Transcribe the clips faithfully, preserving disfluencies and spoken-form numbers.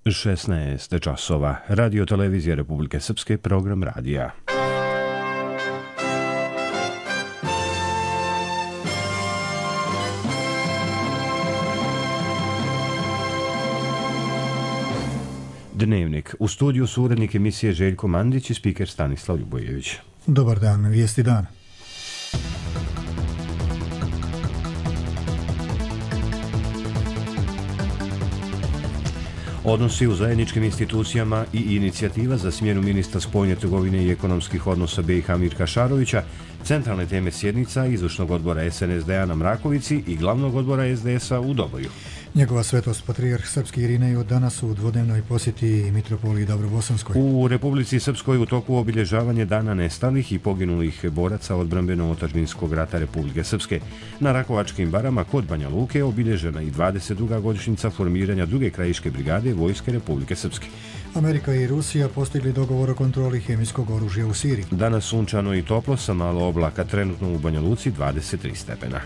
šesnaest časova. Radio televizija Republike Srpske, program radija. Dnevnik. U studiju su urednik emisije Željko Mandić i spiker Stanislav Ljubojević. Dobar dan, vijesti dan. Odnosi u zajedničkim institucijama i inicijativa za smjenu ministra spoljne trgovine i ekonomskih odnosa B i H Mirka Šarovića, centralne teme sjednica izvršnog odbora S N S D-a na Mrakovici i glavnog odbora S D S-a u Doboju. Njegova svetost patrijarh Srpski Irinej od danas u dvodnevnoj posjeti mitropoliji Dabrobosanskoj. U Republici Srpskoj u toku obilježavanje dana nestalih i poginulih boraca odbrambeno-otadžbinskog rata Republike Srpske. Na Rakovačkim barama kod Banja Luke obilježena i dvadeset druga godišnjica formiranja druge krajiške brigade Vojske Republike Srpske. Amerika i Rusija postigli dogovor o kontroli hemijskog oružja u Siriji. Danas sunčano i toplo sa malo oblaka, trenutno u Banja Luci dvadeset tri stepena.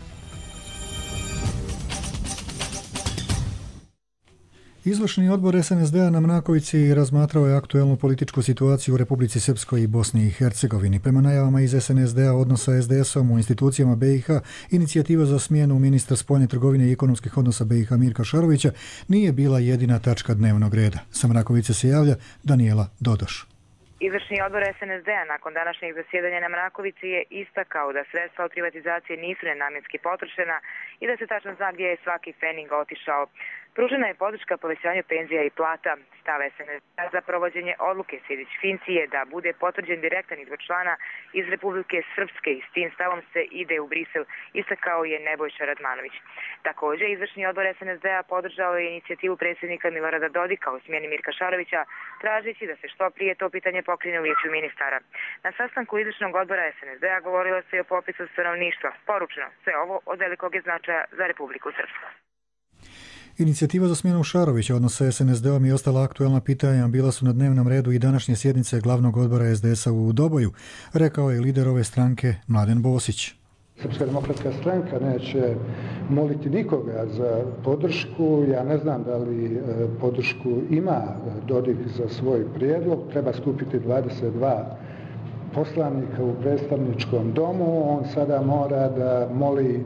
Izvršni odbor S N S D-a na Mrakovici razmatrao je aktuelnu političku situaciju u Republici Srpskoj i Bosni i Hercegovini. Prema najavama iz S N S D-a odnosa S D S-om u institucijama B i H, inicijativa za smjenu ministra spoljne trgovine i ekonomskih odnosa B i H Mirka Šarovića nije bila jedina tačka dnevnog reda. Sa Mrakovice se javlja Danijela Dodoš. Izvršni odbor S N S D-a nakon današnjeg zasjedanja na Mrakovici je istakao da sredstva od privatizacije nisu nenamjenski potrošena i da se tačno zna gdje je svaki pfening otišao. Pružena je podrška povećanju penzija i plata. Stav S N S D-a za provođenje odluke Sejdić-Finci je da bude potvrđen direktan izbor člana iz Republike Srpske i s tim stavom se ide u Brisel, istakao je Nebojša Radmanović. Također, izvršni odbor S N S D-a podržao je inicijativu predsjednika Milorada Dodika o smjeni Mirka Šarovića, tražeći da se što prije to pitanje pokrene u vijeću ministara. Na sastanku izvršnog odbora S N S D-a govorilo se i o popisu stanovništva. Poručeno, sve ovo od velikog je značaja za Republiku Srpsku. Inicijativa za smjenu Šarovića, odnosa S N S D-om i ostala aktuelna pitanja bila su na dnevnom redu i današnje sjednice glavnog odbora S D S-a u Doboju, rekao je lider ove stranke Mladen Bosić. Srpska demokratska stranka neće moliti nikoga za podršku. Ja ne znam da li podršku ima Dodik za svoj prijedlog. Treba skupiti dvadeset dva poslanika u predstavničkom domu. On sada mora da moli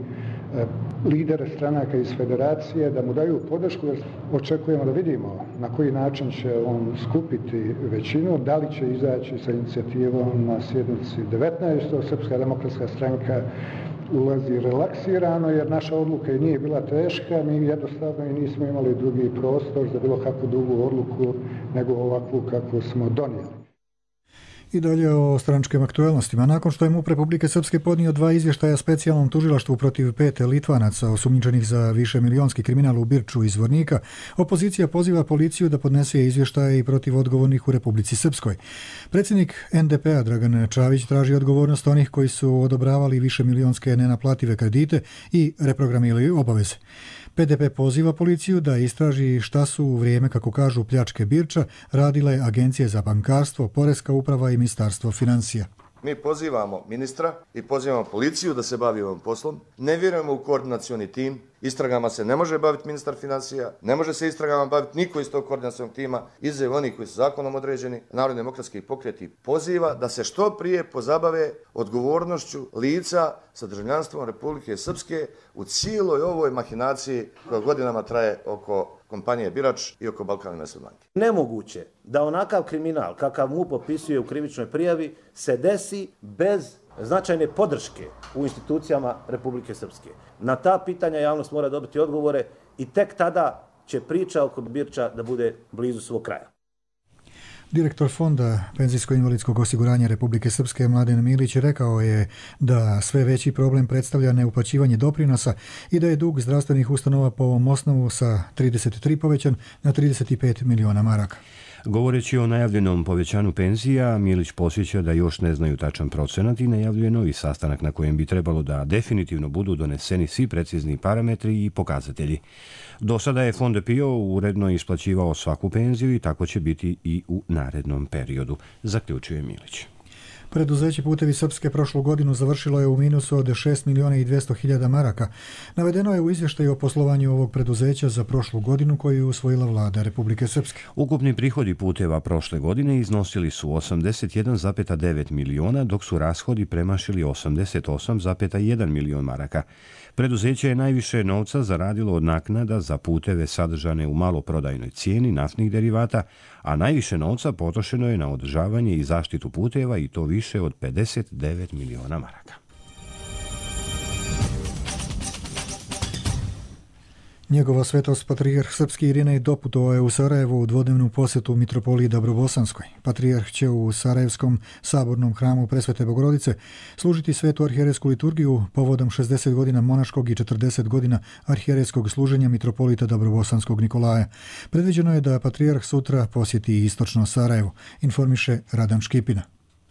lidere stranaka iz federacije da mu daju podršku, jer očekujemo da vidimo na koji način će on skupiti većinu, da li će izaći sa inicijativom na sjednici devetnaestog Srpska demokratska stranka ulazi relaksirano, jer naša odluka i nije bila teška, mi jednostavno i nismo imali drugi prostor za bilo kakvu drugu odluku nego ovakvu kakvu smo donijeli. I dalje o stranačkim aktuelnostima. Nakon što je MUP Republike Srpske podnio dva izvještaja specijalnom tužilaštvu protiv pet Litvanaca osumnjičenih za višemilionski kriminal u Birču iz Zvornika, opozicija poziva policiju da podnese izvještaje i protiv odgovornih u Republici Srpskoj. Predsjednik N D P-a Dragan Čavić traži odgovornost onih koji su odobravali višemilionske nenaplative kredite i reprogramirali obaveze. P D P poziva policiju da istraži šta su u vrijeme, kako kažu, pljačke Birča radile agencije za bankarstvo, Poreska uprava i Ministarstvo financija. Mi pozivamo ministra i pozivamo policiju da se bavi ovim poslom. Ne vjerujemo u koordinacioni tim. Istragama se ne može baviti ministar financija, ne može se istragama baviti niko iz tog koordinacionog tima, izuzev onih koji su zakonom određeni. Narodni demokratski pokret poziva da se što prije pozabave odgovornošću lica sa državljanstvom Republike Srpske u cijeloj ovoj mahinaciji koja godinama traje oko kompanije Birač i oko Balkan Investment banke. Nemoguće da onakav kriminal kakav MUP opisuje u krivičnoj prijavi se desi bez značajne podrške u institucijama Republike Srpske. Na ta pitanja javnost mora dobiti odgovore i tek tada će priča oko Birča da bude blizu svog kraja. Direktor Fonda penzijsko-invalidskog osiguranja Republike Srpske Mladen Milić rekao je da sve veći problem predstavlja neuplaćivanje doprinosa i da je dug zdravstvenih ustanova po ovom osnovu sa trideset tri povećan na trideset pet miliona maraka. Govoreći o najavljenom povećanju penzija, Milić posjeća da još ne znaju tačan procenat i najavljuje novi sastanak na kojem bi trebalo da definitivno budu doneseni svi precizni parametri i pokazatelji. Do sada je Fond P I O uredno isplaćivao svaku penziju i tako će biti i u narednom periodu, zaključuje Milić. Preduzeće Putevi Srpske prošlu godinu završilo je u minusu od šest miliona i dvjesto hiljada maraka. Navedeno je u izvještaju o poslovanju ovog preduzeća za prošlu godinu koju je usvojila vlada Republike Srpske. Ukupni prihodi puteva prošle godine iznosili su osamdeset jedan zarez devet miliona, dok su rashodi premašili osamdeset osam zarez jedan milion maraka. Preduzeće je najviše novca zaradilo od naknada za puteve sadržane u maloprodajnoj cijeni naftnih derivata, a najviše novca potrošeno je na održavanje i zaštitu puteva i to više od pedeset devet miliona maraka. Njegova svetost patrijarh srpski Irinej doputovao je u Sarajevo u dvodnevnu posjetu mitropoliji Dabrobosanskoj. Patrijarh će u Sarajevskom sabornom hramu Presvete Bogorodice služiti svetu arhijerejsku liturgiju povodom šezdeset godina monaškog i četrdeset godina arhijerejskog služenja mitropolita Dabrobosanskog Nikolaja. Predviđeno je da patrijarh sutra posjeti istočno Sarajevo, informiše Radan Škipina.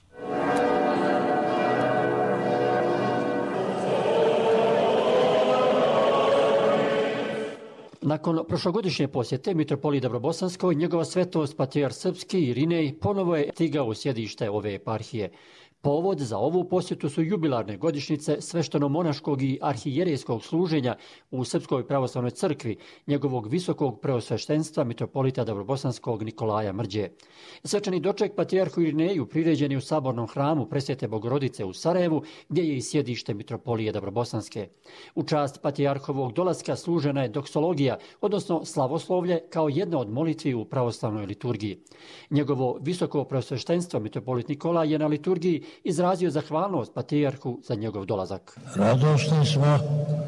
Nakon prošlogodišnje posjete mitropoliji Dabrobosanskoj, njegova svetost patrijarh srpski Irinej ponovo je stigao u sjedište ove eparhije. Povod za ovu posjetu su jubilarne godišnjice svešteno-monaškog i arhijerejskog služenja u Srpskoj pravoslavnoj crkvi, njegovog visokog preosveštenstva mitropolita Dabrobosanskog Nikolaja Mrđe. Svečani doček patrijarhu Irineju priređen je u sabornom hramu Presvete Bogorodice u Sarajevu, gdje je i sjedište mitropolije Dabrobosanske. U čast patrijarhovog dolaska služena je doksologija, odnosno slavoslovlje, kao jedna od molitvi u pravoslavnoj liturgiji. Njegovo visoko preosveštenstvo mitropolit Nikolaj je na liturgiji izrazio zahvalnost patrijarhu za njegov dolazak. Radosni smo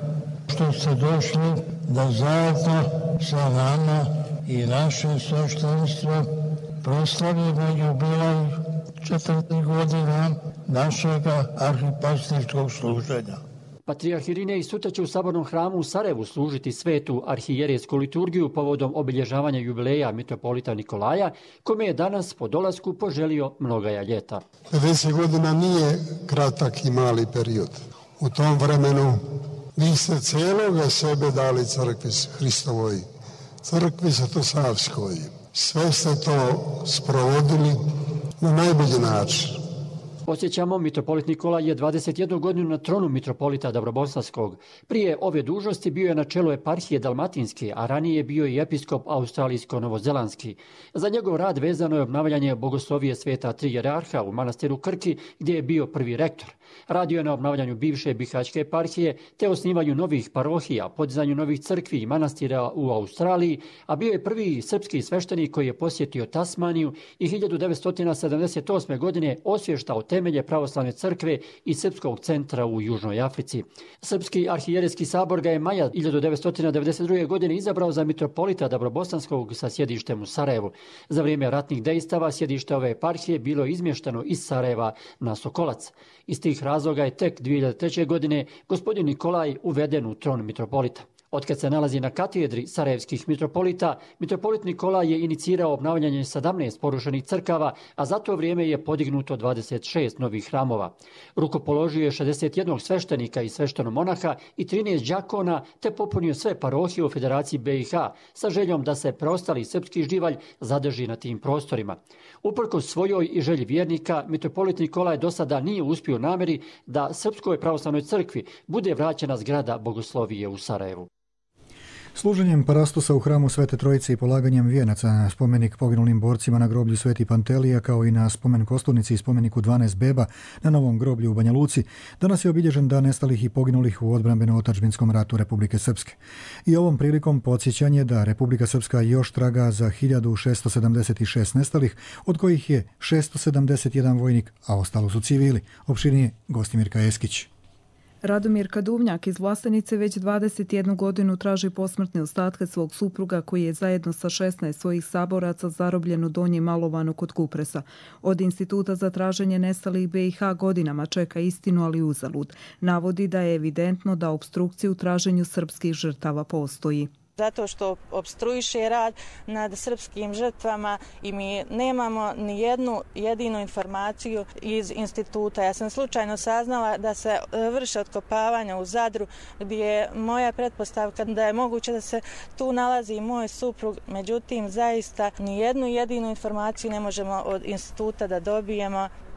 što ste došli da zajedno sa nama i našim sveštenstvom proslavimo jubilej četiri godina našeg arhipastičkog služenja. Patrijarh Irinej sutra će u sabornom hramu u Sarajevu služiti svetu arhijerejsku liturgiju povodom obilježavanja jubileja mitropolita Nikolaja, kome je danas po dolasku poželio mnogaja ljeta. pedeset godina nije kratak i mali period. U tom vremenu vi ste cijeloga sebe dali crkvi Hristovoj, crkvi Svetosavskoj. Sve ste to sprovodili na najbolji način. Podsjećamo, mitropolit Nikolaj je dvadeset jednu godinu na tronu mitropolita Dabrobosanskog. Prije ove dužnosti bio je na čelu eparhije Dalmatinske, a ranije je bio i episkop australijsko-novozelandski. Za njegov rad vezano je obnavljanje bogoslovije sveta tri jerarha u manastiru Krki, gdje je bio prvi rektor. Radio je na obnavljanju bivše bihaćke eparhije, te osnivanju novih parohija, podizanju novih crkvi i manastira u Australiji, a bio je prvi srpski sveštenik koji je posjetio Tasmaniju i hiljadu devetsto sedamdeset osme. godine osvještao temelje pravoslavne crkve i srpskog centra u Južnoj Africi. Srpski arhijerejski sabor ga je maja hiljadu devetsto devedeset druge. godine izabrao za mitropolita Dabrobosanskog sa sjedištem u Sarajevu. Za vrijeme ratnih dejstava sjedište ove eparhije bilo je izmješteno iz Sarajeva na Sokolac. Iz tih razloga je tek dvije hiljade treće. godine gospodin Nikolaj uveden u tron mitropolita. Otkad se nalazi na katedri sarajevskih mitropolita, mitropolit Nikolaj je inicirao obnavljanje sedamnaest porušenih crkava, a za to vrijeme je podignuto dvadeset šest novih hramova. Rukopoložio je šezdeset jedan sveštenika i sveštenomonaha i trinaest đakona, te popunio sve parohije u Federaciji B i H sa željom da se preostali srpski živalj zadrži na tim prostorima. Uprkos svojoj i želji vjernika, mitropolit Nikolaj do sada nije uspio namjeri da Srpskoj pravoslavnoj crkvi bude vraćena zgrada bogoslovije u Sarajevu. Služenjem parastosa u hramu Svete Trojice i polaganjem vijenaca na spomenik poginulim borcima na groblju Sveti Pantelija, kao i na spomen kosturnici i spomeniku dvanaest beba na novom groblju u Banja Luci, danas je obilježen dan nestalih i poginulih u odbrambeno-otadžbinskom ratu Republike Srpske. I ovom prilikom podsjećanje da Republika Srpska još traga za hiljadu šesto sedamdeset šest nestalih, od kojih je šesto sedamdeset jedan vojnik, a ostalo su civili. Opširnije Gostimirka Eskić. Radomir Kaduvnjak iz Vlastenice već dvadeset jednu godinu traži posmrtne ostatke svog supruga koji je zajedno sa šesnaest svojih saboraca zarobljen u Donjem Malovanu kod Kupresa. Od Instituta za traženje nestalih B i H godinama čeka istinu, ali uzalud. Navodi da je evidentno da opstrukcija u traženju srpskih žrtava postoji. Zato što opstruiše rad nad srpskim žrtvama i mi nemamo ni jednu jedinu informaciju iz instituta. Ja sam slučajno saznala da se vrše otkopavanja u Zadru, gdje je moja pretpostavka da je moguće da se tu nalazi i moj suprug. Međutim, zaista ni jednu jedinu informaciju ne možemo od instituta da dobijemo.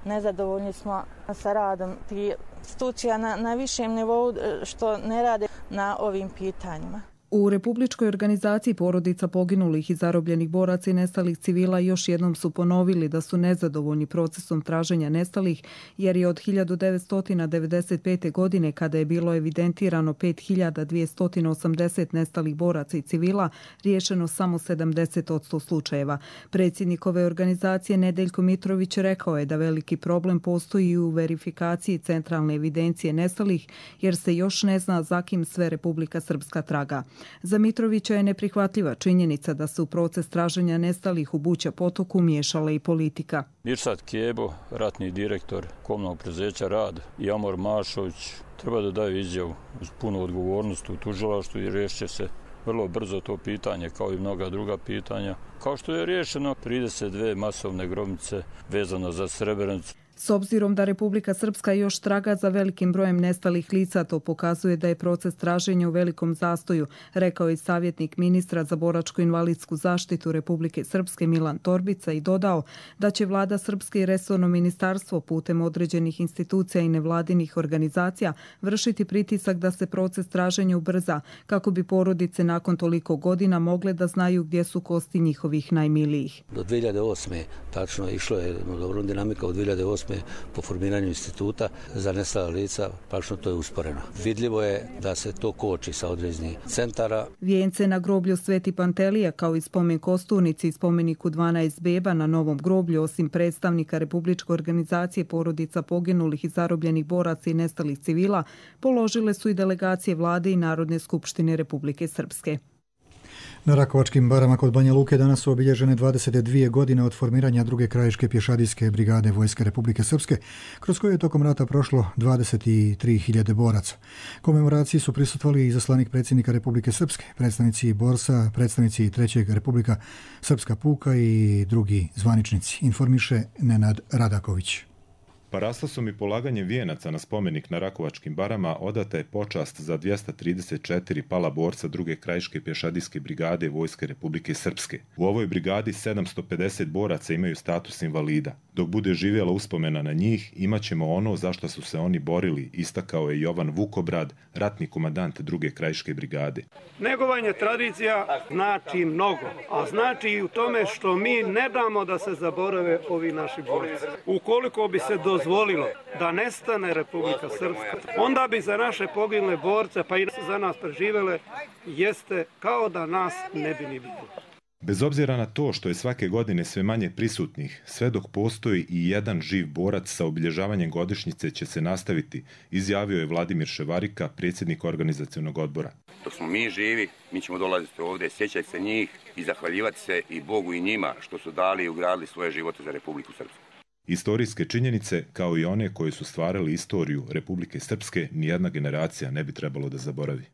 nezadovoljni smo sa radom tih institucija na, na višem nivou što ne rade na ovim pitanjima. U Republičkoj organizaciji porodica poginulih i zarobljenih boraca i nestalih civila još jednom su ponovili da su nezadovoljni procesom traženja nestalih, jer je od hiljadu devetsto devedeset pete. godine, kada je bilo evidentirano pet hiljada dvjesto osamdeset nestalih boraca i civila, riješeno samo sedamdeset posto slučajeva. Predsjednik ove organizacije Nedeljko Mitrović rekao je da veliki problem postoji u verifikaciji centralne evidencije nestalih, jer se još ne zna za kim sve Republika Srpska traga. Za Mitrovića je neprihvatljiva činjenica da se u proces traženja nestalih u Buća Potoku miješala i politika. Mirsad Kebo, ratni direktor komunalnog preduzeća Rad, i Amor Mašović treba da daju izjavu uz punu odgovornost u tužilaštvu i riješit će se vrlo brzo to pitanje, kao i mnoga druga pitanja. Kao što je riješeno trideset dvije masovne grobnice vezano za Srebrenicu. S obzirom da Republika Srpska još traga za velikim brojem nestalih lica, to pokazuje da je proces traženja u velikom zastoju, rekao je savjetnik ministra za boračko-invalidsku zaštitu Republike Srpske Milan Torbica i dodao da će vlada Srpske i resorno ministarstvo putem određenih institucija i nevladinih organizacija vršiti pritisak da se proces traženja ubrza, kako bi porodice nakon toliko godina mogle da znaju gdje su kosti njihovih najmilijih. Do dvije hiljade osme tačno išlo je jednu dobru dinamiku, od dvije hiljade osme po formiranju instituta za nestala lica, praktično to je usporeno. Vidljivo je da se to koči sa određenih centara. Vijence na groblju Sveti Pantelija, kao i spomen kosturnici i spomeniku dvanaest beba na novom groblju, osim predstavnika Republičke organizacije porodica poginulih i zarobljenih boraca i nestalih civila, položile su i delegacije vlade i Narodne skupštine Republike Srpske. Na Rakovačkim barama kod Banja Luke danas su obilježene dvadeset dvije godine od formiranja druge krajiške pješadijske brigade Vojske Republike Srpske, kroz koje je tokom rata prošlo dvadeset tri hiljade boraca. Komemoraciji su prisustvovali i izaslanik predsjednika Republike Srpske, predstavnici borsa, predstavnici Trećeg Republika Srpska puka i drugi zvaničnici, informiše Nenad Radaković. Paraslasom i polaganjem vijenaca na spomenik na Rakovačkim barama odata je počast za dvjesto trideset četiri pala borca druge krajiške pješadijske brigade Vojske Republike Srpske. U ovoj brigadi sedamsto pedeset boraca imaju status invalida. Dok bude živjela uspomena na njih, imaćemo ono za što su se oni borili, istakao je Jovan Vukobrad, ratni komandant druge krajiške brigade. Negovanje tradicija znači mnogo, a znači i u tome što mi ne damo da se zaborave ovi naši borci. Ukoliko bi se dozvolilo da nestane Republika Srpska, onda bi za naše poginule borce, pa i za nas preživele, jeste kao da nas ne bi ni bilo. Bez obzira na to što je svake godine sve manje prisutnih, sve dok postoji i jedan živ borac sa obilježavanjem godišnjice će se nastaviti, izjavio je Vladimir Ševarika, predsjednik organizacionog odbora. Dok smo mi živi, mi ćemo dolaziti ovdje, sjećati se njih i zahvaljivati se i Bogu i njima što su dali i ugradili svoje živote za Republiku Srpsku. Istorijske činjenice, kao i one koje su stvarali istoriju Republike Srpske, nijedna generacija ne bi trebalo da zaboravi.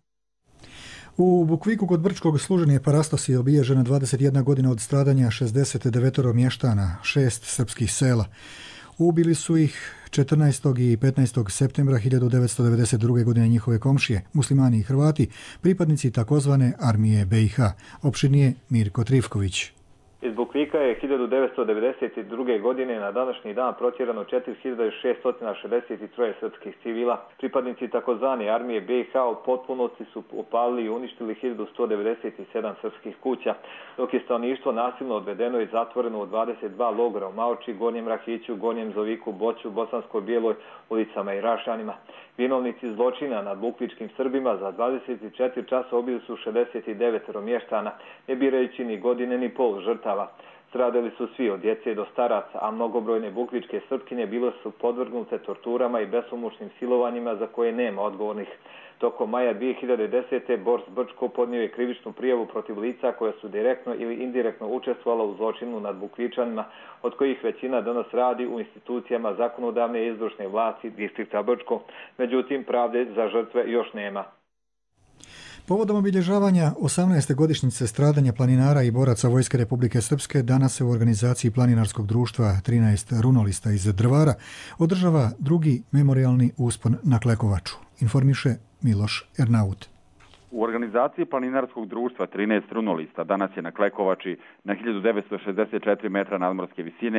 U Bukviku kod Brčkog služenje Parastas je obilježena dvadeset jedna godina od stradanja šezdeset devet mještana, šest srpskih sela. Ubili su ih četrnaestog i petnaestog septembra hiljadu devetsto devedeset druge. godine njihove komšije, muslimani i Hrvati, pripadnici takozvane armije B i H. Opširnije Mirko Trifković. Iz Bukvika je hiljadu devetsto devedeset druge. godine na današnji dan protjerano četiri hiljade šesto šezdeset tri srpskih civila. Pripadnici takozvane armije B i H u potpunosti su opalili i uništili hiljadu sto devedeset sedam srpskih kuća, dok je stanovništvo nasilno odvedeno i zatvoreno u dvadeset dva logora u Maoči, Gornjem Rahiću, Gornjem Zoviku, Boću, Bosanskoj Bijeloj, ulicama i Rašanima. Vinovnici zločina nad bukvičkim Srbima za dvadeset četiri časa ubili su šezdeset devet mještana, ne birajući ni godine ni pol žrtava. Stradali su svi od djece do staraca, a mnogobrojne bukvičke Srpkinje bile su podvrgnute torturama i besomučnim silovanjima za koje nema odgovornih. Tokom maja dvije hiljade desete. Bors Brčko podnio je krivičnu prijavu protiv lica koja su direktno ili indirektno učestvovala u zločinu nad Bukvičanima, od kojih većina danas radi u institucijama zakonodavne i izvršne vlasti distrikta Brčko. Međutim, pravde za žrtve još nema. Povodom obilježavanja osamnaeste godišnjice stradanja planinara i boraca Vojske Republike Srpske, danas se u organizaciji Planinarskog društva trinaest runolista iz Drvara održava drugi memorijalni uspon na Klekovaču, informiše Miloš Ernaut. U organizaciji Planinarskog društva trinaest runolista danas je na Klekovači na hiljadu devetsto šezdeset četiri metra nadmorske visine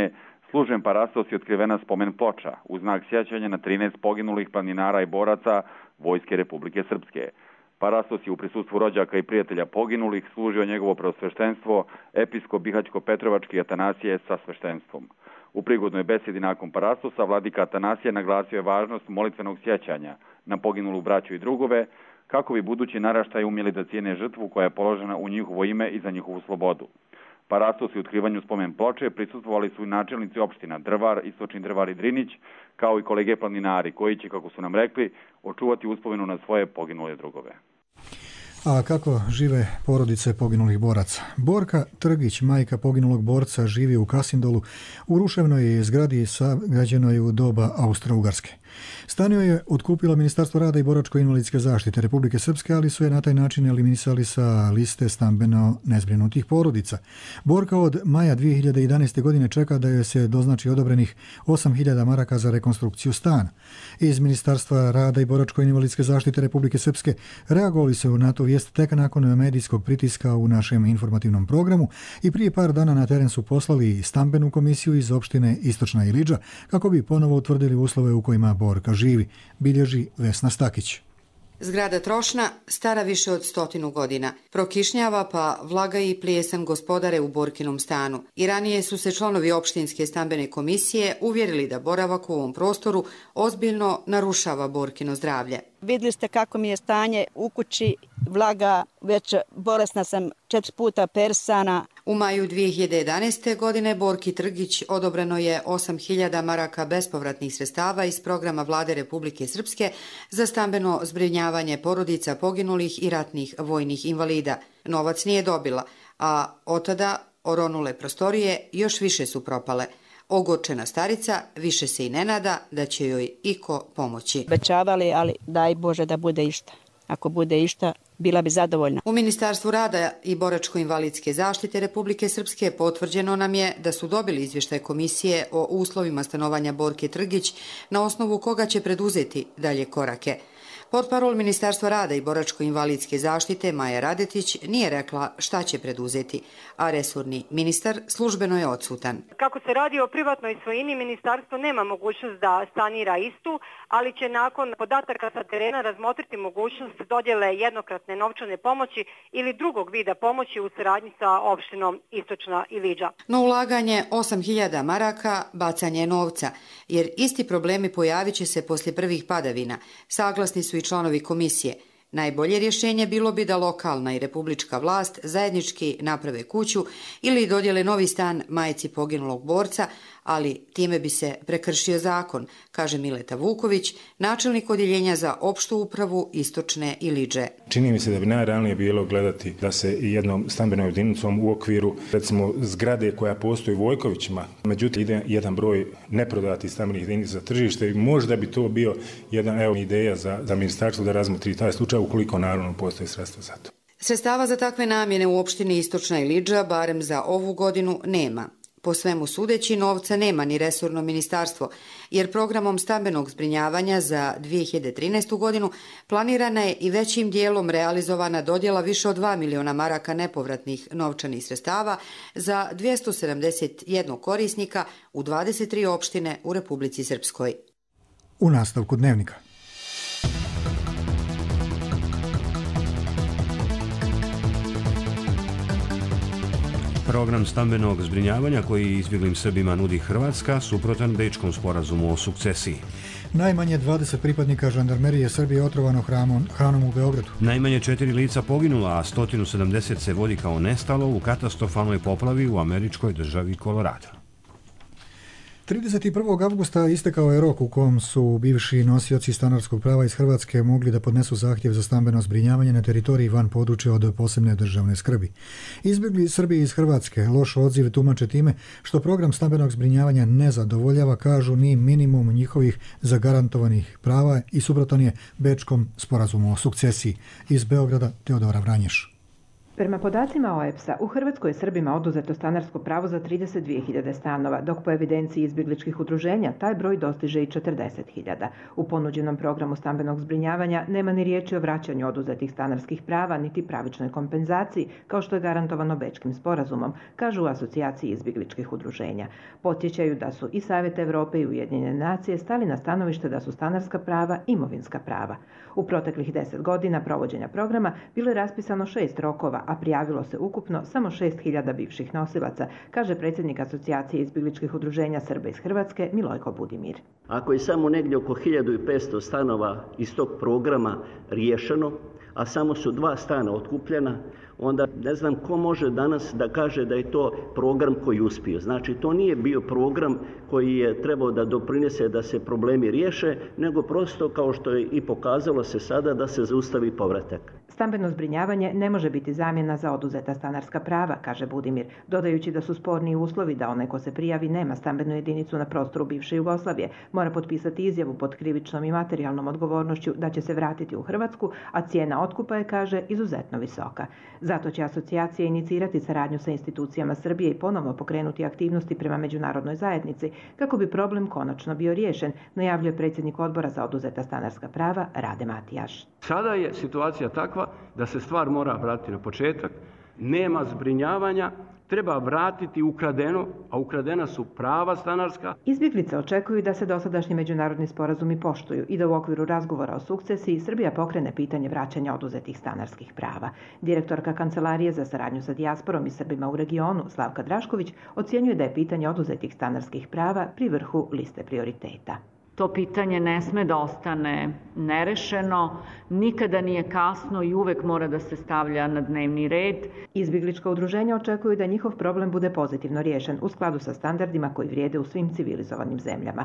služen parastos i otkrivena spomen ploča u znak sjećanja na trinaest poginulih planinara i boraca Vojske Republike Srpske. Parastos je u prisustvu rođaka i prijatelja poginulih služio njegovo preosveštenstvo, episkop Bihaćko-Petrovački Atanasije sa sveštenstvom. U prigodnoj besedi nakon parastosa vladika Atanasije naglasio je važnost molitvenog sjećanja na poginulu braću i drugove, kako bi budući naraštaji umjeli da cijene žrtvu koja je položena u njihovo ime i za njihovu slobodu. Parastos i otkrivanju spomen ploče prisustvovali su i načelnici opština Drvar, Istočni Drvar i Drinić, kao i kolege planinari koji će, kako su nam rekli, očuvati uspomenu na svoje poginule drugove. A kako žive porodice poginulih boraca? Borka Trgić, majka poginulog borca, živi u Kasindolu, u ruševnoj zgradi sagrađenoj u doba Austro-Ugarske. Stan joj je otkupilo Ministarstvo rada i boračko-invalidske zaštite Republike Srpske, ali su je na taj način eliminisali sa liste stambeno nezbrinutih porodica. Borka od maja dvije hiljade jedanaeste. godine čeka da joj se doznači odobrenih osam hiljada maraka za rekonstrukciju stana. Iz Ministarstva rada i boračko-invalidske zaštite Republike Srpske reagovali su na to vijest tek nakon medijskog pritiska u našem informativnom programu i prije par dana na teren su poslali stambenu komisiju iz opštine Istočna Ilidža kako bi ponovo utvrdili uslove u kojima Borka živi, bilježi Vesna Stakić. Zgrada trošna, stara više od stotinu godina. Prokišnjava pa vlaga i plijesan gospodare u Borkinom stanu. I ranije su se članovi opštinske stambene komisije uvjerili da boravak u ovom prostoru ozbiljno narušava Borkino zdravlje. Vidjeli ste kako mi je stanje u kući, vlaga, već bolesna sam, četiri puta persana. U maju dvije hiljade jedanaeste. godine Borki Trgić odobreno je osam hiljada maraka bespovratnih sredstava iz programa Vlade Republike Srpske za stambeno zbrinjavanje porodica poginulih i ratnih vojnih invalida. Novac nije dobila, a od tada oronule prostorije još više su propale. Ogorčena starica više se i ne nada da će joj iko pomoći. Obećavali, ali daj Bože da bude išta. Ako bude išta, bila bi zadovoljna. U Ministarstvu rada i boračko-invalidske zaštite Republike Srpske potvrđeno nam je da su dobili izvještaj komisije o uslovima stanovanja Borke Trgić, na osnovu koga će preduzeti dalje korake. Portparol Ministarstva rada i boračko-invalidske zaštite Maja Radetić nije rekla šta će preduzeti, a resorni ministar službeno je odsutan. Kako se radi o privatnoj svojini, ministarstvo nema mogućnost da sanira istu, ali će nakon podataka sa terena razmotriti mogućnost dodjele jednokratne novčane pomoći ili drugog vida pomoći u saradnji sa opštinom Istočna Ilidža. No ulaganje osam hiljada maraka bacanje novca, jer isti problemi pojavit će se poslije prvih padavina. Saglasni su i članovi komisije. Najbolje rješenje bilo bi da lokalna i republička vlast zajednički naprave kuću ili dodjele novi stan majci poginulog borca, ali time bi se prekršio zakon, kaže Mileta Vuković, načelnik odjeljenja za opštu upravu Istočne Ilidže. Čini mi se da bi najrealnije bilo gledati da se i jednom stambenom jedinicom u okviru, recimo, zgrade koja postoji u Vojkovićima, međutim ide jedan broj neprodatih stambenih jedinica za tržište i možda bi to bio jedna evo, ideja za, za ministarstvo da razmotri taj slučaj ukoliko naravno postoji sredstva za to. Sredstava za takve namjene u opštini Istočna Ilidža, barem za ovu godinu, nema. Po svemu sudeći, novca nema ni resorno ministarstvo, jer programom stambenog zbrinjavanja za dvije hiljade trinaestu. godinu planirana je i većim dijelom realizovana dodjela više od dva miliona maraka nepovratnih novčanih sredstava za dvjesto sedamdeset jedan korisnika u dvadeset tri opštine u Republici Srpskoj. U nastavku dnevnika. Program stambenog zbrinjavanja koji izbjeglim Srbima nudi Hrvatska suprotan Bečkom sporazumu o sukcesiji. Najmanje dvadeset pripadnika žandarmerije Srbije otrovano hranom, hranom u Beogradu. Najmanje četiri lica poginula, a sto sedamdeset se vodi kao nestalo u katastrofalnoj poplavi u američkoj državi Kolorado. trideset prvog avgusta istekao je rok u kom su bivši nosioci stanarskog prava iz Hrvatske mogli da podnesu zahtjev za stambeno zbrinjavanje na teritoriji van područja od posebne državne skrbi. Izbjegli Srbi iz Hrvatske loš odziv tumače time što program stambenog zbrinjavanja ne zadovoljava, kažu, ni minimum njihovih zagarantovanih prava i suprotan je Bečkom sporazumu o sukcesiji. Iz Beograda Teodora Vranješ. Prema podacima O E P S-a, u Hrvatskoj je Srbima oduzeto stanarsko pravo za trideset dvije hiljade stanova, dok po evidenciji izbjegličkih udruženja taj broj dostiže i četrdeset hiljada. U ponuđenom programu stambenog zbrinjavanja nema ni riječi o vraćanju oduzetih stanarskih prava, niti pravičnoj kompenzaciji, kao što je garantovano Bečkim sporazumom, kažu u asocijaciji izbjegličkih udruženja. Podsjećaju da su i Savjet Evrope i Ujedinjene nacije stali na stanovište da su stanarska prava imovinska prava. U proteklih deset godina provođenja programa bilo je raspisano šest rokova, a prijavilo se ukupno samo šest hiljada bivših nosilaca, kaže predsjednik asocijacije izbjegličkih udruženja Srba iz Hrvatske Milojko Budimir. Ako je samo negdje oko hiljadu petsto stanova iz tog programa riješeno, a samo su dva stana otkupljena, onda ne znam ko može danas da kaže da je to program koji uspio. Znači, to nije bio program koji je trebao da doprinese da se problemi riješe, nego prosto, kao što je i pokazalo se sada, da se zaustavi povratak. Stambeno zbrinjavanje ne može biti zamjena za oduzeta stanarska prava, kaže Budimir, dodajući da su sporni uslovi da onaj ko se prijavi nema stambenu jedinicu na prostoru bivše Jugoslavije, mora potpisati izjavu pod krivičnom i materijalnom odgovornošću da će se vratiti u Hrvatsku, a cijena otkupa je, kaže, izuzetno visoka. Zato će asocijacija inicirati saradnju sa institucijama Srbije i ponovno pokrenuti aktivnosti prema međunarodnoj zajednici kako bi problem konačno bio riješen, najavljuje predsjednik odbora za oduzeta stanarska prava Rade Matijaš. Sada je situacija takva da se stvar mora vratiti na početak, nema zbrinjavanja, treba vratiti ukradeno, a ukradena su prava stanarska. Izbjeglice očekuju da se dosadašnji međunarodni sporazumi poštuju i da u okviru razgovora o sukcesiji Srbija pokrene pitanje vraćanja oduzetih stanarskih prava. Direktorka Kancelarije za saradnju sa dijasporom i Srbima u regionu, Slavka Drašković, ocjenjuje da je pitanje oduzetih stanarskih prava pri vrhu liste prioriteta. To pitanje ne sme da ostane nerešeno, nikada nije kasno i uvek mora da se stavlja na dnevni red. Izbjeglička udruženja očekuju da njihov problem bude pozitivno riješen u skladu sa standardima koji vrijede u svim civilizovanim zemljama.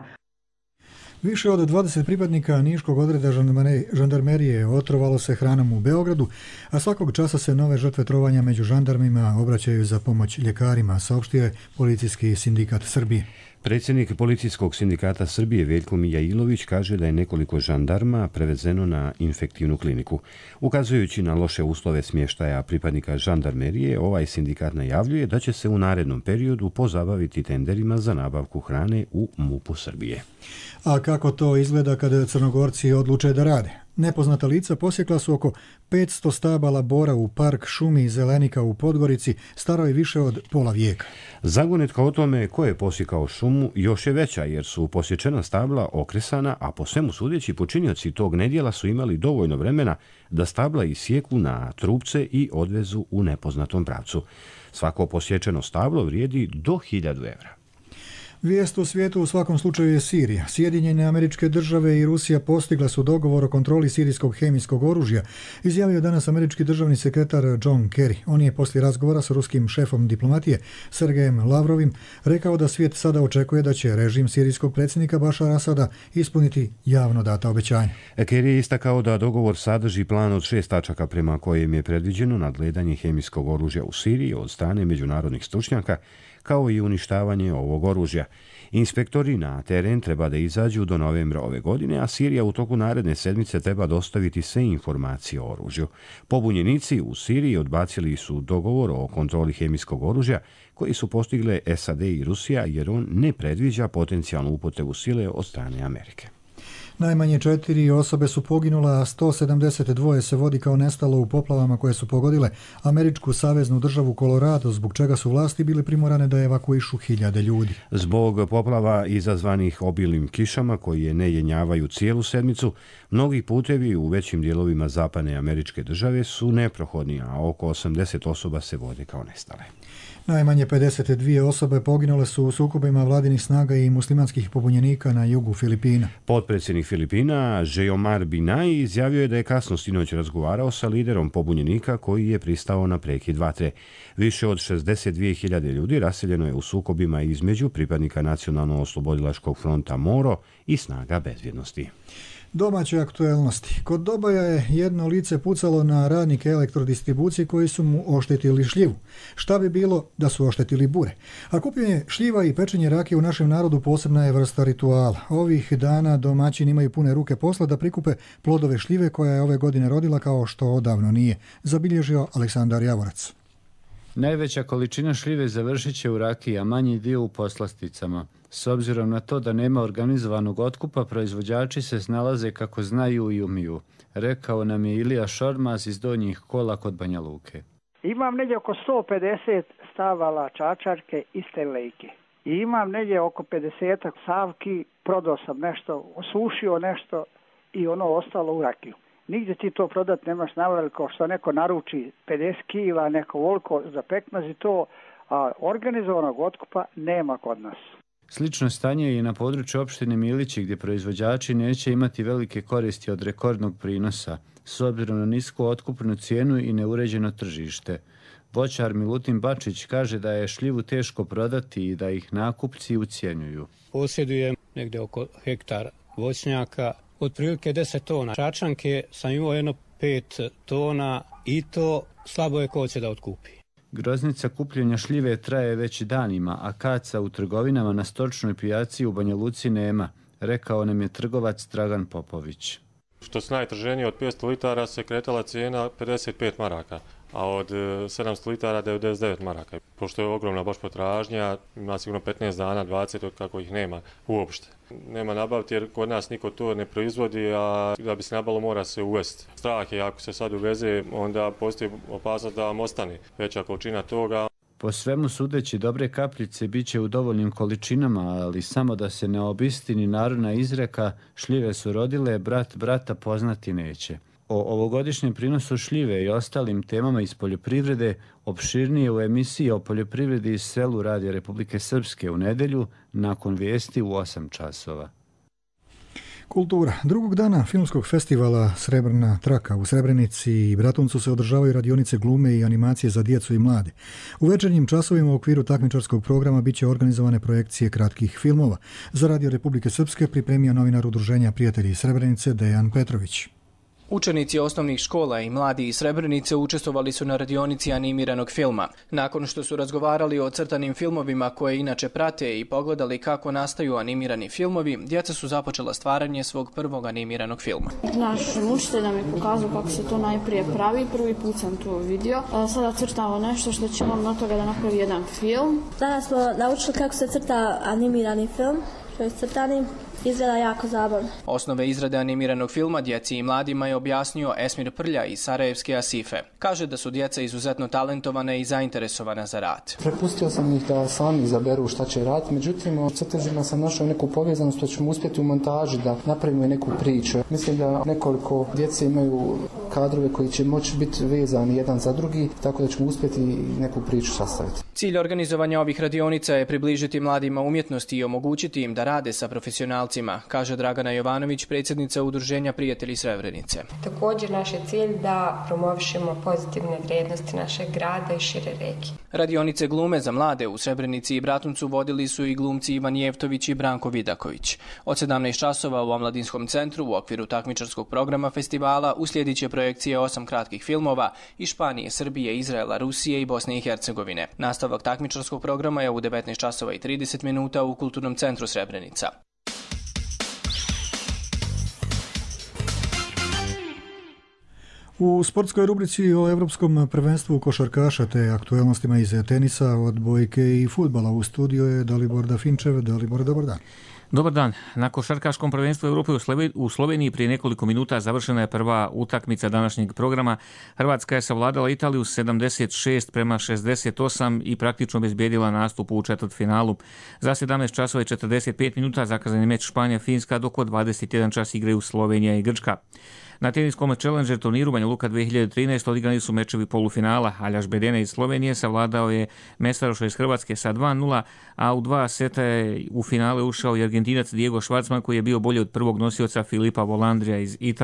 Više od dvadeset pripadnika Niškog odreda žandarmerije otrovalo se hranom u Beogradu, a svakog časa se nove žrtve trovanja među žandarmima obraćaju za pomoć ljekarima, saopštio je Policijski sindikat Srbije. Predsjednik Policijskog sindikata Srbije Veljko Mijailović kaže da je nekoliko žandarma prevezeno na infektivnu kliniku. Ukazujući na loše uslove smještaja pripadnika žandarmerije, ovaj sindikat najavljuje da će se u narednom periodu pozabaviti tenderima za nabavku hrane u MUP-u Srbije. A kako to izgleda kada Crnogorci odluče da rade? Nepoznata lica posjekla su oko petsto stabala bora u park šumi Zelenika u Podgorici, staroj više od pola vijeka. Zagonetka o tome ko je posjekao šumu još je veća, jer su posječena stabla okresana, a po svemu sudeći počinioci tog nedjela su imali dovoljno vremena da stabla isjeku na trupce i odvezu u nepoznatom pravcu. Svako posječeno stablo vrijedi do hiljadu evra. Vijest u svijetu u svakom slučaju je Sirija. Sjedinjene Američke Države i Rusija postigla su dogovor o kontroli sirijskog hemijskog oružja, izjavio danas američki državni sekretar John Kerry. On je poslije razgovora sa ruskim šefom diplomatije Sergejem Lavrovim rekao da svijet sada očekuje da će režim sirijskog predsjednika Bašara Asada ispuniti javno data obećanja. Kerry je istakao da dogovor sadrži plan od šest tačaka prema kojem je predviđeno nadgledanje hemijskog oružja u Siriji od strane međunarodnih stručnjaka, kao i uništavanje ovog oružja. Inspektori na teren treba da izađu do novembra ove godine, a Sirija u toku naredne sedmice treba dostaviti sve informacije o oružju. Pobunjenici u Siriji odbacili su dogovor o kontroli hemijskog oružja koji su postigle S A D i Rusija, jer on ne predviđa potencijalnu upotrebu sile od strane Amerike. Najmanje četiri osobe su poginule, a sto sedamdeset dva se vodi kao nestalo u poplavama koje su pogodile američku saveznu državu Colorado, zbog čega su vlasti bile primorane da evakuišu hiljade ljudi. Zbog poplava izazvanih obilnim kišama koje ne jenjavaju cijelu sedmicu, mnogi putevi u većim dijelovima zapadne američke države su neprohodni, a oko osamdeset osoba se vode kao nestale. Najmanje pedeset dvije osobe poginule su u sukobima vladinih snaga i muslimanskih pobunjenika na jugu Filipina. Potpredsjednik Filipina, Žeomar Binaj, izjavio je da je kasno sinoć razgovarao sa liderom pobunjenika koji je pristao na prekid vatre. Više od šezdeset dvije hiljade ljudi raseljeno je u sukobima između pripadnika Nacionalno-oslobodilačkog fronta Moro i snaga bezbjednosti. Domaće aktuelnosti. Kod Doboja je jedno lice pucalo na radnike elektrodistribucije koji su mu oštetili šljivu. Šta bi bilo da su oštetili bure? A kupljenje šljiva i pečenje rakije u našem narodu posebna je vrsta rituala. Ovih dana domaćini imaju pune ruke posla da prikupe plodove šljive koja je ove godine rodila kao što odavno nije, zabilježio Aleksandar Javorac. Najveća količina šljive završit će u rakiji, a manji dio u poslasticama. S obzirom na to da nema organizovanog otkupa, proizvođači se snalaze kako znaju i umiju, rekao nam je Ilija Šormaz iz Donjih Kola kod Banja Luke. Imam negdje oko sto pedeset stavala čačarke iste lejke. I imam negdje oko pedeset savki, prodao sam nešto, osušio nešto i ono ostalo u rakiju. Nigdje ti to prodat nemaš naveliko što neko naruči pedeset kila, neko voliko za pekmaz i to, a organizovanog otkupa nema kod nas. Slično stanje je i na području opštine Milići gdje proizvođači neće imati velike koristi od rekordnog prinosa, s obzirom na nisku otkupnu cijenu i neuređeno tržište. Voćar Milutin Bačić kaže da je šljivu teško prodati i da ih nakupci ucijenjuju. Posjedujem negdje oko hektar voćnjaka, otprilike deset tona čačanke, sam imao jedno pet tona i to slabo je ko će da otkupi. Groznica kupljenja šljive traje već danima, a kaca u trgovinama na stočnoj pijaci u Banja Luci nema, rekao nam je trgovac Dragan Popović. Što se najtrženije od petsto litara se kretala cijena pedeset pet maraka, a od sedamsto litara devedeset devet maraka. Pošto je ogromna baš potražnja, ima sigurno petnaest dana, dvadeset od kako ih nema uopšte. Nema nabaviti jer kod nas niko to ne proizvodi, a da bi se nabavilo mora se uvesti. Strah je ako se sad uveze, onda postoji opasnost da vam ostane veća količina toga. Po svemu sudeći, dobre kapljice bit će u dovoljnim količinama, ali samo da se ne obistini narodna izreka šljive su rodile, brat brata poznati neće. O ovogodišnjem prinosu šljive i ostalim temama iz poljoprivrede opširnije u emisiji o poljoprivredi iz selu Radija Republike Srpske u nedelju nakon vijesti u osam časova. Kultura. Drugog dana filmskog festivala Srebrna traka u Srebrenici i Bratuncu se održavaju radionice glume i animacije za djecu i mlade. U večernjim časovima u okviru takmičarskog programa bit će organizovane projekcije kratkih filmova. Za Radio Republike Srpske pripremio novinar Udruženja Prijatelji Srebrenice Dejan Petrović. Učenici osnovnih škola i mladi iz Srebrenice učestvovali su na radionici animiranog filma. Nakon što su razgovarali o crtanim filmovima koje inače prate i pogledali kako nastaju animirani filmovi, djeca su započela stvaranje svog prvog animiranog filma. Naš učitelj nam je pokazao kako se to najprije pravi, prvi put sam to vidio. Sada crtamo nešto što ćemo od toga da napravi jedan film. Danas smo naučili kako se crta animirani film, što je crtani. Izgleda jako zabavno. Osnove izrade animiranog filma djeci i mladima je objasnio Esmir Prlja iz Sarajevske Asife. Kaže da su djeca izuzetno talentovane i zainteresovana za rad. Prepustio sam ih da sami izaberu šta će raditi, međutim u crtežima sam našao neku povezanost što ćemo uspjeti u montaži da napravimo neku priču. Mislim da nekoliko djece imaju kadrove koji će moći biti vezani jedan za drugi, tako da ćemo uspjeti neku priču sastaviti. Cilj organizovanja ovih radionica je približiti mladima umjetnosti i omogućiti im da rade sa profesionalcima, kaže Dragana Jovanović, predsjednica Udruženja Prijatelji Srebrenice. Također naš je cilj da promovišemo pozitivne vrijednosti našeg grada i šire regije. Radionice glume za mlade u Srebrenici i Bratuncu vodili su i glumci Ivan Jevtović i Branko Vidaković. Od sedamnaest časova u Omladinskom centru u okviru takmičarskog programa festivala uslijedit će projekcije osam kratkih filmova iz Španije, Srbije, Izraela, Rusije i Bosne i Hercegovine. Nastavak takmičarskog programa je u devetnaest časova i trideset minuta u Kulturnom centru Srebrenica. U sportskoj rubrici o Evropskom prvenstvu košarkaša te aktuelnostima iz tenisa, odbojke i fudbala u studiju je Dalibor Dafinčev. Dalibor, dobar dan. Dobar dan. Na košarkaškom prvenstvu Europe u Sloveniji prije nekoliko minuta završena je prva utakmica današnjeg programa. Hrvatska je savladala Italiju sedamdeset šest prema šezdeset osam i praktično bezbjedila nastup u četvrtfinalu. Za sedamnaest časova i četrdeset pet minuta zakazan je meč Španija-Finska, dok od dvadeset jedan čas igraju Slovenija i Grčka. Na teniskom Challenger turniru Banja Luka dve hiljade trinaest odigrani su mečevi polufinala. Aljaš Bedene iz Slovenije savladao je Mesaroša iz Hrvatske sa dva nula, a u dva seta je u finale ušao i Argentinac Diego Schwartzman koji je bio bolji od prvog nosioca Filipa Volandrija iz Italije.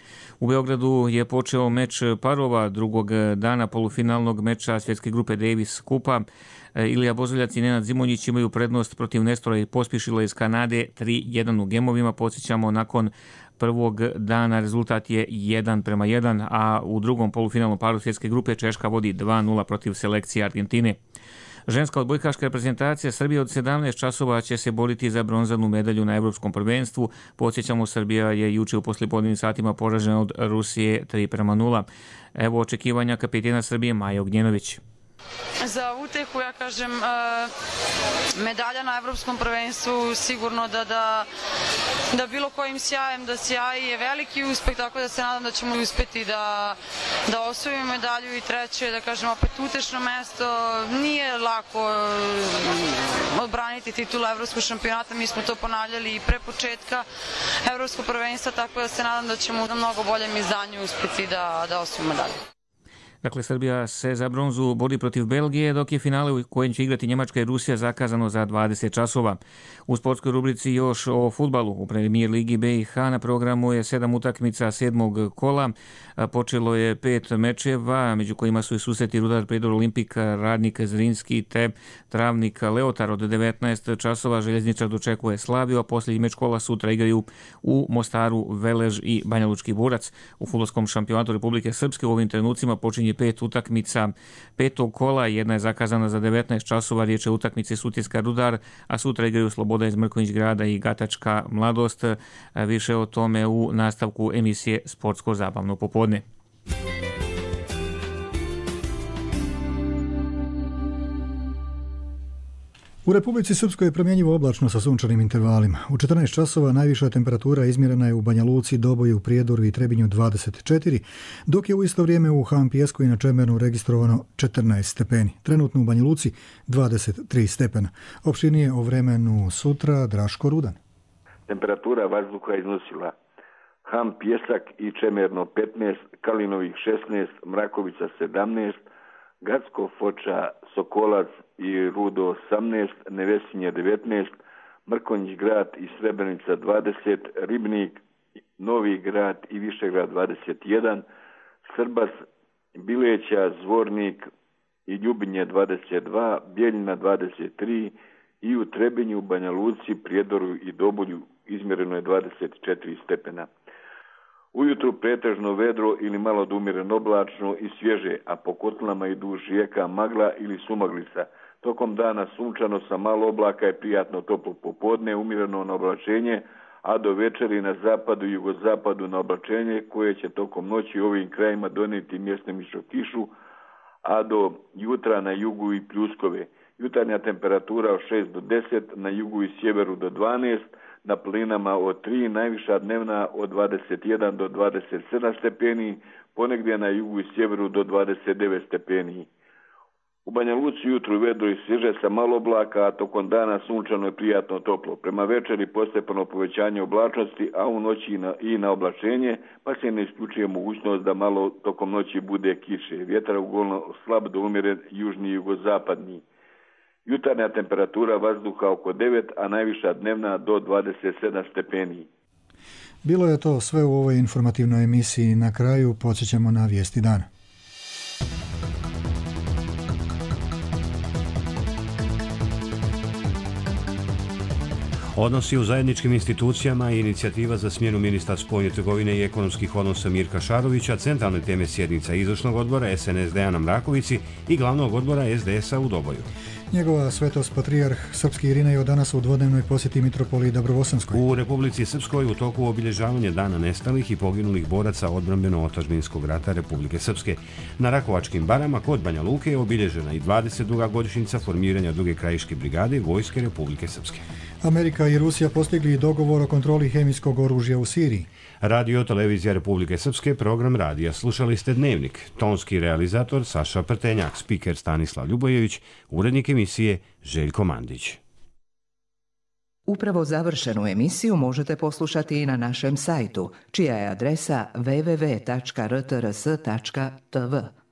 U Beogradu je počeo meč parova drugog dana polufinalnog meča svjetske grupe Davis Kupa. Ilija Bozoljac i Nenad Zimonjić imaju prednost protiv Nestora i Pospišila iz Kanade tri jedan u gemovima. Podsjećamo, nakon prvog dana rezultat je jedan prema jedan, a u drugom polufinalnom paru svjetske grupe Češka vodi dva nula protiv selekcije Argentine. Ženska odbojkaška reprezentacija Srbije od sedamnaest časova će se boriti za bronzanu medalju na Evropskom prvenstvu. Podsjećamo, Srbija je juče u poslijepodnevnim satima poražena od Rusije tri prema nula. Evo očekivanja kapitena Srbije Maje Ognjenović. Za utehu, ja kažem, medalja na Evropskom prvenstvu sigurno da, da, da bilo kojim sjajem da sjaji je veliki uspeh, tako da se nadam da ćemo uspeti da, da osvojimo medalju. I treće, da kažem, opet utešno mesto. Nije lako odbraniti titulu Evropskog šampionata, mi smo to ponavljali i pre početka Evropskog prvenstva, tako da se nadam da ćemo u mnogo boljem izdanju uspeti da, da osvojimo medalju. Dakle, Srbija se za bronzu bori protiv Belgije, dok je finale u kojem će igrati Njemačka i Rusija zakazano za dvadeset časova. U sportskoj rubrici još o fudbalu. U Premier ligi B i H na programu je sedam utakmica sedmog kola. Počelo je pet mečeva, među kojima su i susreti Rudar Prijedor Olimpik, Radnik Zrinski te Travnik Leotar. Od devetnaest časova Željezničar dočekuje Slaviju, a posljednji meč kola sutra igraju u Mostaru Velež i Banja Lučki Burac. U fudbalskom šampionatu Republike Srpske u ovim trenucima počinje pet utakmica petog kola, jedna je zakazana za devetnaest časova, riječ je utakmice Sutjeska Rudar, a sutra igraju Sloboda iz Mrkonjić Grada i Gatačka Mladost. Više o tome u nastavku emisije Sportsko zabavno popodne. U Republici Srpskoj je promjenjivo oblačno sa sunčanim intervalima. U četrnaest časova najviša temperatura izmjerena je u Banja Luci, Doboju, Prijedoru i Trebinju dvadeset četiri, dok je u isto vrijeme u Han Pijesku i na Čemernu registrovano četrnaest stepeni. Trenutno u Banja Luci dvadeset tri stepena. Opširnije o vremenu sutra Draško Rudan. Temperatura vazduha iznosila Han Pijesak i Čemerno petnaest, Kalinovih šesnaest, Mrakovica sedamnaest, Gacko Foča, Sokolac i Rudo osamnaest, Nevesinje devetnaest, Mrkonjić Grad i Srebrenica dvadeset, Ribnik, Novi Grad i Višegrad dvadeset jedan, Srbas, Bileća, Zvornik i Ljubinje dvadeset dva, Bijeljina dvadeset tri i u Trebinju, Banja Luci, Prijedoru i Dobulju izmjereno je dvadeset četiri stepena. Ujutru pretežno vedro ili malo da umjereno oblačno i svježe, a po kotlama i duž rijeka magla ili sumaglica. Tokom dana sunčano sa malo oblaka i prijatno toplo popodne, umjereno na oblačenje, a do večeri na zapadu i jugozapadu na oblačenje koje će tokom noći u ovim krajima donijeti mjestimično kišu, a do jutra na jugu i pljuskove. Jutarnja temperatura od šest do deset, na jugu i sjeveru do dvanaest, na planinama od tri, najviša dnevna od dvadeset jedan do dvadeset sedam stepeni, ponegdje na jugu i sjeveru do dvadeset devet stepeni. U Banja Luci jutru vedro i svježe sa malo oblaka, a tokom dana sunčano i prijatno toplo. Prema večeri postepeno povećanje oblačnosti, a u noći i na, i na oblačenje, pa se ne isključuje mogućnost da malo tokom noći bude kiše. Vjetar uglavnom slab do umjeren južni i jugozapadni. Jutarnja temperatura vazduha oko devet, a najviša dnevna do dvadeset sedam stepeni. Bilo je to sve u ovoj informativnoj emisiji. Na kraju podsjećamo na vijesti dana. Odnosi u zajedničkim institucijama i inicijativa za smjenu ministra spoljne trgovine i ekonomskih odnosa Mirka Šarovića, centralne teme sjednica izvršnog odbora S N S D-a na Mrakovici i glavnog odbora S D S-a u Doboju. Njegova svetost patrijarh Srpski Irinej od danas u dvodnevnoj posjeti mitropoliji Dobrovosanskoj. U Republici Srpskoj u toku obilježavanja dana nestalih i poginulih boraca odbrambeno-otadžbinskog rata Republike Srpske. Na Rakovačkim barama kod Banja Luke je obilježena i dvadeset druga godišnjica formiranja druge krajiške brigade Vojske Republike Srpske. Amerika i Rusija postigli dogovor o kontroli hemijskog oružja u Siriji. Radio Televizija Republike Srpske, program radija. Slušali ste Dnevnik. Tonski realizator Saša Prtenjak, spiker Stanislav Ljubojević, urednik emisije Željko Mandić. Upravo završenu emisiju možete poslušati i na našem sajtu, čija je adresa w w w tačka r t r s tačka t v.